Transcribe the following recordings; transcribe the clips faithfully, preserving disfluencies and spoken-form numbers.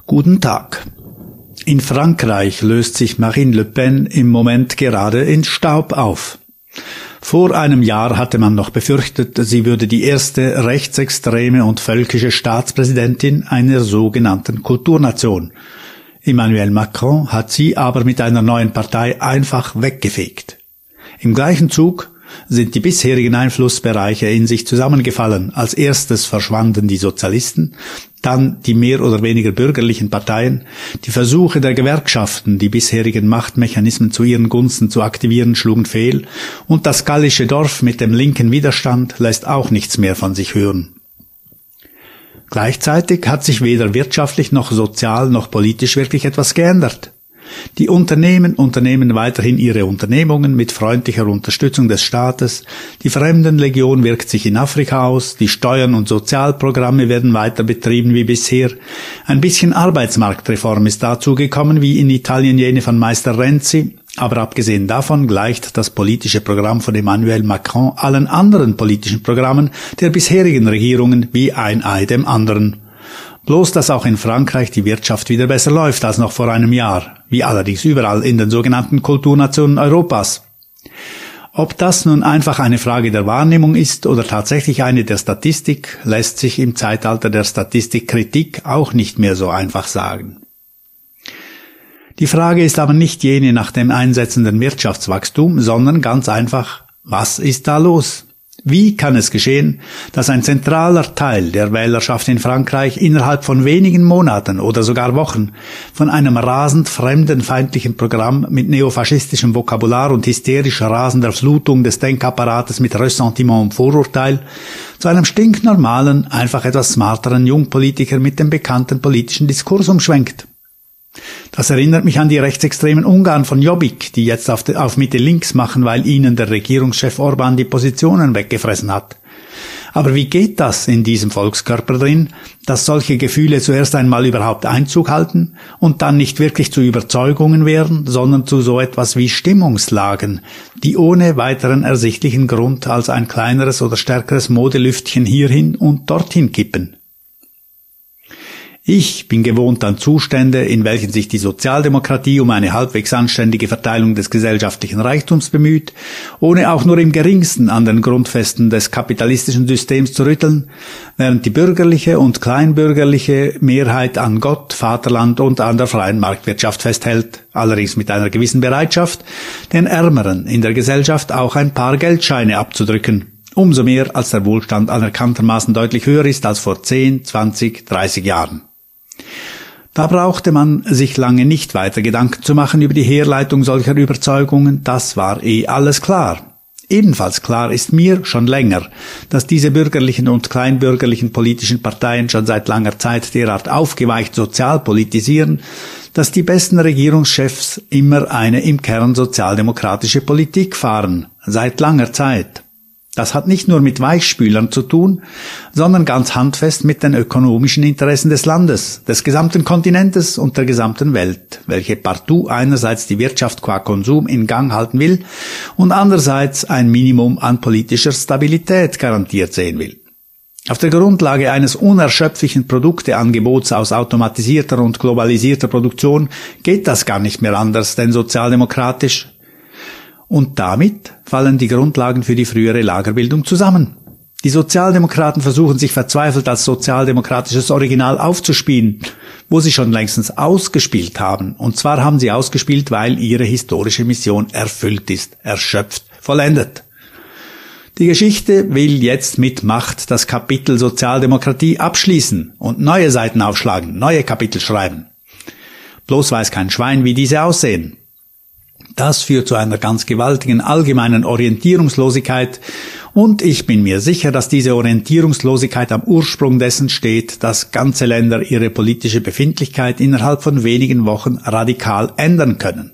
Guten Tag. In Frankreich löst sich Marine Le Pen im Moment gerade in Staub auf. Vor einem Jahr hatte man noch befürchtet, sie würde die erste rechtsextreme und völkische Staatspräsidentin einer sogenannten Kulturnation. Emmanuel Macron hat sie aber mit einer neuen Partei einfach weggefegt. Im gleichen Zug sind die bisherigen Einflussbereiche in sich zusammengefallen. Als erstes verschwanden die Sozialisten, dann die mehr oder weniger bürgerlichen Parteien, die Versuche der Gewerkschaften, die bisherigen Machtmechanismen zu ihren Gunsten zu aktivieren, schlugen fehl, und das gallische Dorf mit dem linken Widerstand lässt auch nichts mehr von sich hören. Gleichzeitig hat sich weder wirtschaftlich noch sozial noch politisch wirklich etwas geändert. Die Unternehmen unternehmen weiterhin ihre Unternehmungen mit freundlicher Unterstützung des Staates, die Fremdenlegion wirkt sich in Afrika aus, die Steuern- und Sozialprogramme werden weiter betrieben wie bisher, ein bisschen Arbeitsmarktreform ist dazu gekommen, wie in Italien jene von Meister Renzi, aber abgesehen davon gleicht das politische Programm von Emmanuel Macron allen anderen politischen Programmen der bisherigen Regierungen wie ein Ei dem anderen. Bloß, dass auch in Frankreich die Wirtschaft wieder besser läuft als noch vor einem Jahr, wie allerdings überall in den sogenannten Kulturnationen Europas. Ob das nun einfach eine Frage der Wahrnehmung ist oder tatsächlich eine der Statistik, lässt sich im Zeitalter der Statistikkritik auch nicht mehr so einfach sagen. Die Frage ist aber nicht jene nach dem einsetzenden Wirtschaftswachstum, sondern ganz einfach, was ist da los? Wie kann es geschehen, dass ein zentraler Teil der Wählerschaft in Frankreich innerhalb von wenigen Monaten oder sogar Wochen von einem rasend fremdenfeindlichen Programm mit neofaschistischem Vokabular und hysterisch rasender Flutung des Denkapparates mit Ressentiment und Vorurteil zu einem stinknormalen, einfach etwas smarteren Jungpolitiker mit dem bekannten politischen Diskurs umschwenkt? Das erinnert mich an die rechtsextremen Ungarn von Jobbik, die jetzt auf, auf Mitte links machen, weil ihnen der Regierungschef Orban die Positionen weggefressen hat. Aber wie geht das in diesem Volkskörper drin, dass solche Gefühle zuerst einmal überhaupt Einzug halten und dann nicht wirklich zu Überzeugungen werden, sondern zu so etwas wie Stimmungslagen, die ohne weiteren ersichtlichen Grund als ein kleineres oder stärkeres Modelüftchen hierhin und dorthin kippen? Ich bin gewohnt an Zustände, in welchen sich die Sozialdemokratie um eine halbwegs anständige Verteilung des gesellschaftlichen Reichtums bemüht, ohne auch nur im geringsten an den Grundfesten des kapitalistischen Systems zu rütteln, während die bürgerliche und kleinbürgerliche Mehrheit an Gott, Vaterland und an der freien Marktwirtschaft festhält, allerdings mit einer gewissen Bereitschaft, den Ärmeren in der Gesellschaft auch ein paar Geldscheine abzudrücken. Umso mehr, als der Wohlstand anerkanntermaßen deutlich höher ist als vor zehn, zwanzig, dreißig Jahren. Da brauchte man sich lange nicht weiter Gedanken zu machen über die Herleitung solcher Überzeugungen, das war eh alles klar. Ebenfalls klar ist mir schon länger, dass diese bürgerlichen und kleinbürgerlichen politischen Parteien schon seit langer Zeit derart aufgeweicht sozial politisieren, dass die besten Regierungschefs immer eine im Kern sozialdemokratische Politik fahren, seit langer Zeit. Das hat nicht nur mit Weichspülern zu tun, sondern ganz handfest mit den ökonomischen Interessen des Landes, des gesamten Kontinentes und der gesamten Welt, welche partout einerseits die Wirtschaft qua Konsum in Gang halten will und andererseits ein Minimum an politischer Stabilität garantiert sehen will. Auf der Grundlage eines unerschöpflichen Produkteangebots aus automatisierter und globalisierter Produktion geht das gar nicht mehr anders denn sozialdemokratisch. Und damit fallen die Grundlagen für die frühere Lagerbildung zusammen. Die Sozialdemokraten versuchen sich verzweifelt als sozialdemokratisches Original aufzuspielen, wo sie schon längstens ausgespielt haben. Und zwar haben sie ausgespielt, weil ihre historische Mission erfüllt ist, erschöpft, vollendet. Die Geschichte will jetzt mit Macht das Kapitel Sozialdemokratie abschließen und neue Seiten aufschlagen, neue Kapitel schreiben. Bloß weiß kein Schwein, wie diese aussehen. Das führt zu einer ganz gewaltigen allgemeinen Orientierungslosigkeit und ich bin mir sicher, dass diese Orientierungslosigkeit am Ursprung dessen steht, dass ganze Länder ihre politische Befindlichkeit innerhalb von wenigen Wochen radikal ändern können.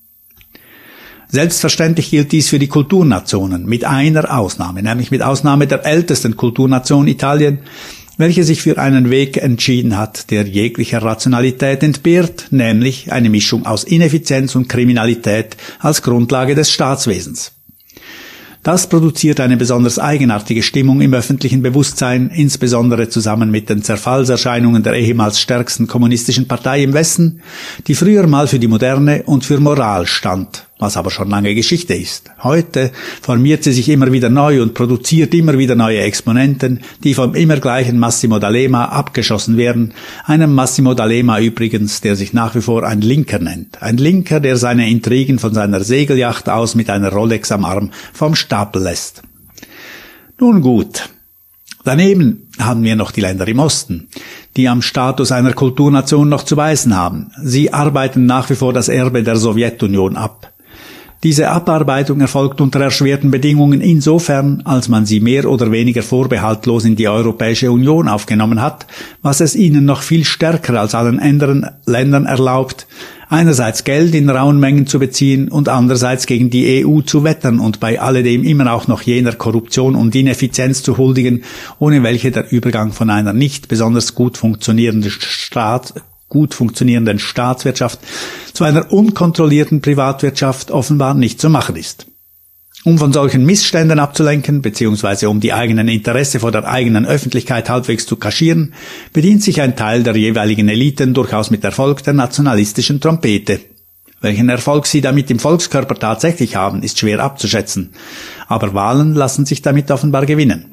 Selbstverständlich gilt dies für die Kulturnationen, mit einer Ausnahme, nämlich mit Ausnahme der ältesten Kulturnation Italien, welche sich für einen Weg entschieden hat, der jeglicher Rationalität entbehrt, nämlich eine Mischung aus Ineffizienz und Kriminalität als Grundlage des Staatswesens. Das produziert eine besonders eigenartige Stimmung im öffentlichen Bewusstsein, insbesondere zusammen mit den Zerfallserscheinungen der ehemals stärksten kommunistischen Partei im Westen, die früher mal für die Moderne und für Moral stand, was aber schon lange Geschichte ist. Heute formiert sie sich immer wieder neu und produziert immer wieder neue Exponenten, die vom immer gleichen Massimo D'Alema abgeschossen werden, einem Massimo D'Alema übrigens, der sich nach wie vor ein Linker nennt. Ein Linker, der seine Intrigen von seiner Segelyacht aus mit einer Rolex am Arm vom Stapel lässt. Nun gut. Daneben haben wir noch die Länder im Osten, die am Status einer Kulturnation noch zu weisen haben. Sie arbeiten nach wie vor das Erbe der Sowjetunion ab. Diese Abarbeitung erfolgt unter erschwerten Bedingungen insofern, als man sie mehr oder weniger vorbehaltlos in die Europäische Union aufgenommen hat, was es ihnen noch viel stärker als allen anderen Ländern erlaubt, einerseits Geld in rauen Mengen zu beziehen und andererseits gegen die E U zu wettern und bei alledem immer auch noch jener Korruption und Ineffizienz zu huldigen, ohne welche der Übergang von einer nicht besonders gut funktionierenden Staat gut funktionierenden Staatswirtschaft zu einer unkontrollierten Privatwirtschaft offenbar nicht zu machen ist. Um von solchen Missständen abzulenken, beziehungsweise um die eigenen Interesse vor der eigenen Öffentlichkeit halbwegs zu kaschieren, bedient sich ein Teil der jeweiligen Eliten durchaus mit Erfolg der nationalistischen Trompete. Welchen Erfolg sie damit im Volkskörper tatsächlich haben, ist schwer abzuschätzen, aber Wahlen lassen sich damit offenbar gewinnen.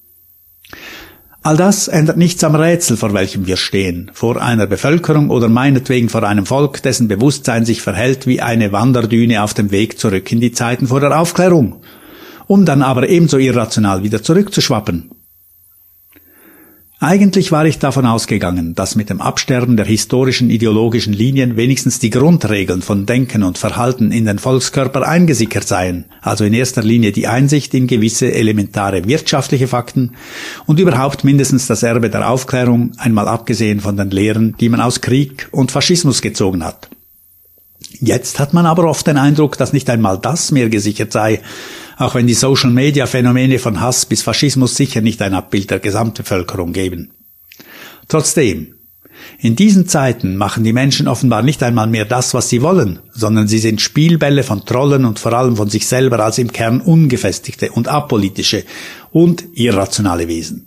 All das ändert nichts am Rätsel, vor welchem wir stehen, vor einer Bevölkerung oder meinetwegen vor einem Volk, dessen Bewusstsein sich verhält wie eine Wanderdüne auf dem Weg zurück in die Zeiten vor der Aufklärung, um dann aber ebenso irrational wieder zurückzuschwappen. Eigentlich war ich davon ausgegangen, dass mit dem Absterben der historischen ideologischen Linien wenigstens die Grundregeln von Denken und Verhalten in den Volkskörper eingesickert seien, also in erster Linie die Einsicht in gewisse elementare wirtschaftliche Fakten und überhaupt mindestens das Erbe der Aufklärung, einmal abgesehen von den Lehren, die man aus Krieg und Faschismus gezogen hat. Jetzt hat man aber oft den Eindruck, dass nicht einmal das mehr gesichert sei, auch wenn die Social-Media-Phänomene von Hass bis Faschismus sicher nicht ein Abbild der Gesamtbevölkerung geben. Trotzdem, in diesen Zeiten machen die Menschen offenbar nicht einmal mehr das, was sie wollen, sondern sie sind Spielbälle von Trollen und vor allem von sich selber als im Kern ungefestigte und apolitische und irrationale Wesen.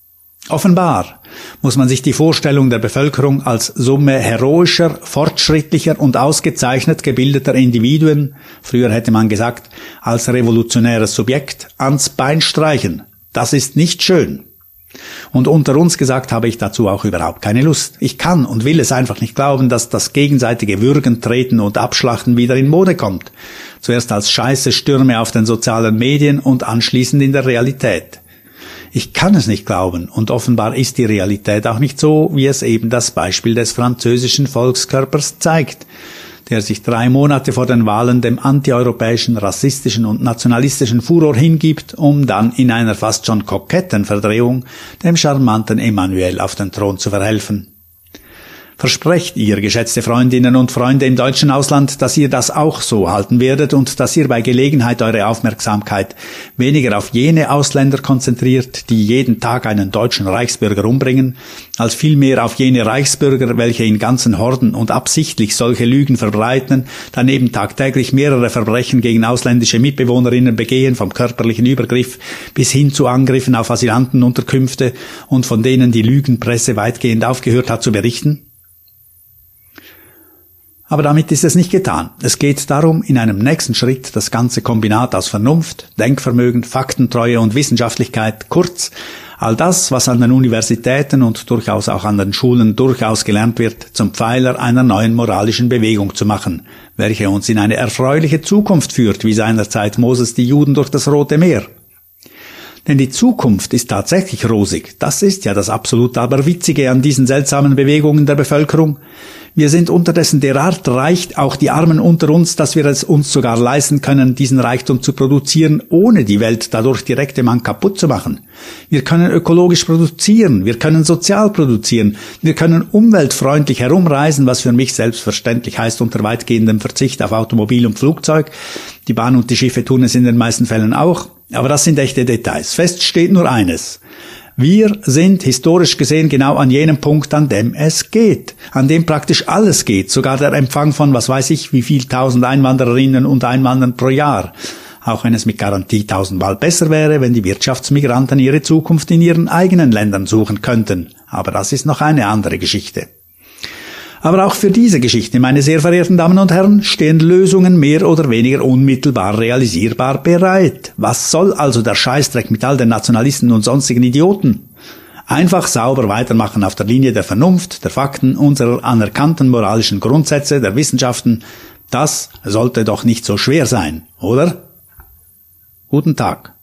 Offenbar muss man sich die Vorstellung der Bevölkerung als Summe heroischer, fortschrittlicher und ausgezeichnet gebildeter Individuen, früher hätte man gesagt, als revolutionäres Subjekt, ans Bein streichen. Das ist nicht schön. Und unter uns gesagt habe ich dazu auch überhaupt keine Lust. Ich kann und will es einfach nicht glauben, dass das gegenseitige Würgen, Treten und Abschlachten wieder in Mode kommt. Zuerst als Scheiße Stürme auf den sozialen Medien und anschließend in der Realität. Ich kann es nicht glauben und offenbar ist die Realität auch nicht so, wie es eben das Beispiel des französischen Volkskörpers zeigt, der sich drei Monate vor den Wahlen dem antieuropäischen, rassistischen und nationalistischen Furor hingibt, um dann in einer fast schon koketten Verdrehung dem charmanten Emmanuel auf den Thron zu verhelfen. Versprecht ihr, geschätzte Freundinnen und Freunde im deutschen Ausland, dass ihr das auch so halten werdet und dass ihr bei Gelegenheit eure Aufmerksamkeit weniger auf jene Ausländer konzentriert, die jeden Tag einen deutschen Reichsbürger umbringen, als vielmehr auf jene Reichsbürger, welche in ganzen Horden und absichtlich solche Lügen verbreiten, daneben tagtäglich mehrere Verbrechen gegen ausländische Mitbewohnerinnen begehen, vom körperlichen Übergriff bis hin zu Angriffen auf Asylantenunterkünfte und von denen die Lügenpresse weitgehend aufgehört hat zu berichten? Aber damit ist es nicht getan. Es geht darum, in einem nächsten Schritt das ganze Kombinat aus Vernunft, Denkvermögen, Faktentreue und Wissenschaftlichkeit, kurz all das, was an den Universitäten und durchaus auch an den Schulen durchaus gelernt wird, zum Pfeiler einer neuen moralischen Bewegung zu machen, welche uns in eine erfreuliche Zukunft führt, wie seinerzeit Moses die Juden durch das Rote Meer. Denn die Zukunft ist tatsächlich rosig. Das ist ja das absolut Aberwitzige an diesen seltsamen Bewegungen der Bevölkerung. Wir sind unterdessen derart reich, auch die Armen unter uns, dass wir es uns sogar leisten können, diesen Reichtum zu produzieren, ohne die Welt dadurch direkt im Mann kaputt zu machen. Wir können ökologisch produzieren, wir können sozial produzieren, wir können umweltfreundlich herumreisen, was für mich selbstverständlich heißt unter weitgehendem Verzicht auf Automobil und Flugzeug. Die Bahn und die Schiffe tun es in den meisten Fällen auch, aber das sind echte Details. Fest steht nur eines. Wir sind historisch gesehen genau an jenem Punkt, an dem es geht, an dem praktisch alles geht, sogar der Empfang von was weiß ich wie viel tausend Einwandererinnen und Einwanderern pro Jahr. auch wenn es mit Garantie tausendmal besser wäre, wenn die Wirtschaftsmigranten ihre Zukunft in ihren eigenen Ländern suchen könnten. Aber das ist noch eine andere Geschichte. Aber auch für diese Geschichte, meine sehr verehrten Damen und Herren, stehen Lösungen mehr oder weniger unmittelbar realisierbar bereit. Was soll also der Scheißdreck mit all den Nationalisten und sonstigen Idioten? Einfach sauber weitermachen auf der Linie der Vernunft, der Fakten, unserer anerkannten moralischen Grundsätze, der Wissenschaften. Das sollte doch nicht so schwer sein, oder? Guten Tag.